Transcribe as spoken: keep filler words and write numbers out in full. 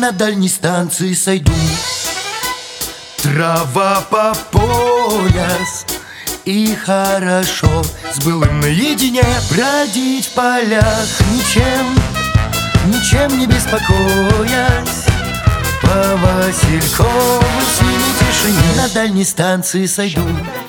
на дальней станции сойду. Трава по пояс, и хорошо с былым наедине бродить в полях, ничем, ничем не беспокоясь. По Васильковой синей тишине на дальней станции сойду.